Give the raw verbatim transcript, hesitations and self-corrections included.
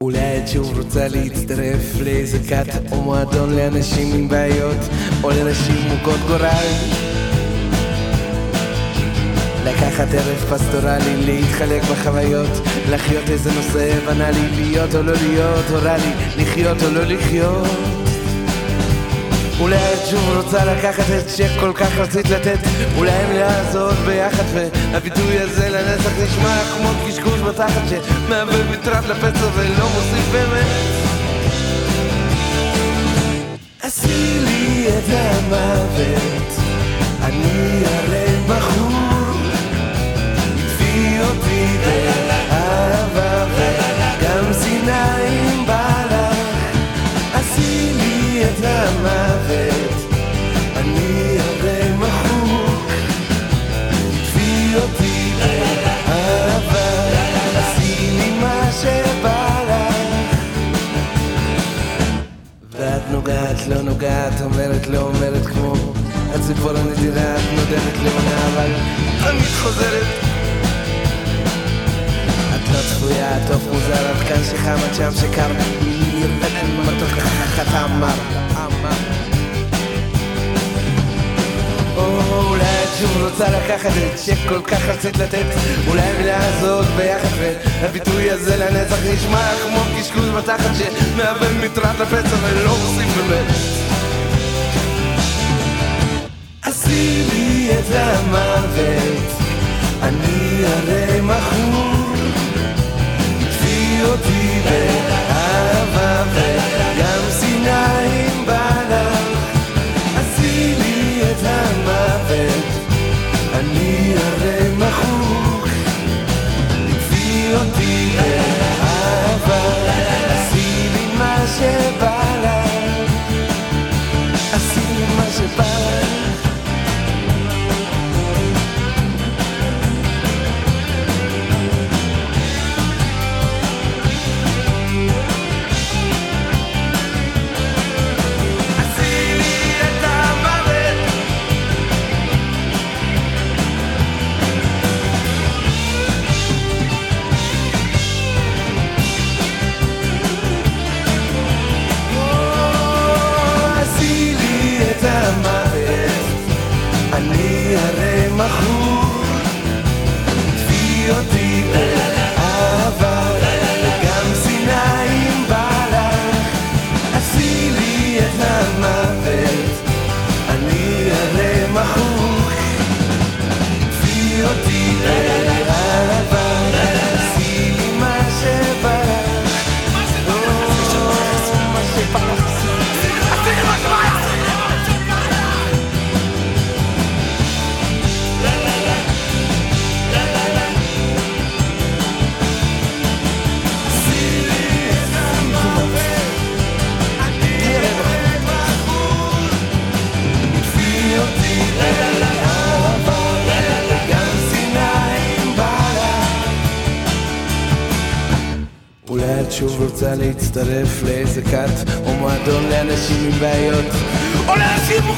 אולי את שוב רוצה להצטרף לאיזה כת או מועדון לאנשים עם בעיות או לנשים מוכות גורל, לקחת ערב פסטורלי, להתחלק בחוויות, לחיות איזה נושא בנאלי, להיות או לא להיות, הורה לי לחיות או לא לחיות. אולי את שוב רוצה לקחת את שכל כך רצית לתת, אולי הם לעזור ביחד והביטוי הזה לנצח נשמע כמו קשקוש בתחת שמהווה מטרד לפצע ולא מוסיף באמת. עשי לי את המוות, אני הרי בחור, תפי אותי באהבה וגם סיניים בלך. עשי לי את המוות, אני הרי מחוק, תפי אותי באהבה, עשי לי מה שבא לך. ואת נוגעת, לא נוגעת, אומרת, לא אומרת, כמו הציפור הנדירה, את נודדת לעונה, אבל תמיד חוזרת. את לא צפויה, טוב מוזר, את כאן שחם, את שם שקר, נראה מתוק ככה אמר. אולי את שוב רוצה לקחת את שכל כך רצית לתת, אולי המילה הזאת ביחד והביטוי הזה לנצח נשמע כמו קשקוש בתחת שמהווה מטרד לפצע ולא עושים באמת. עשי לי את המוות, אני הרי מכור, תפי אותי באהבה וגם סיניים בלך. עשי לי את המוות, אני הרי מכור, תפי אותי באהבה, עשי לי מה שבא לך, עשי לי מה שבא לך. אני הרי מכור, תפי אותי באהבה וגם סיניים בלך. עשי לי את המוות, אני הרי מכור, תפי אותי באהבה, עשי לי מה שבא לך, מה שבא לך. אולי את שוב רוצה להצטרף לאיזה כת או מועדון לאנשים עם בעיות או לאנשים